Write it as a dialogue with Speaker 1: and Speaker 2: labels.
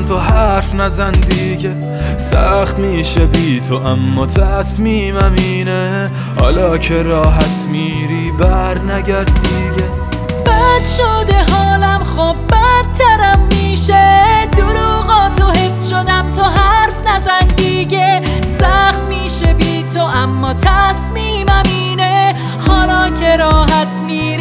Speaker 1: تو حرف نزن دیگه. سخت میشه بی تو اما تصمیمم اینه، حالا که راحت میری بر نگرد دیگه.
Speaker 2: بد شده حالم خب بدترم میشه، دروغاتو حفظ شدم تو حرف نزن دیگه. سخت میشه بی تو اما تصمیمم اینه، حالا که راحت میری